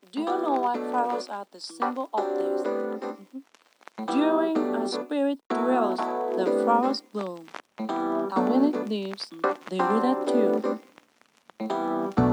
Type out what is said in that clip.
Do you know why flowers are the symbol of this? During a spirit dwells, the flowers bloom, and when it leaves, they wither too.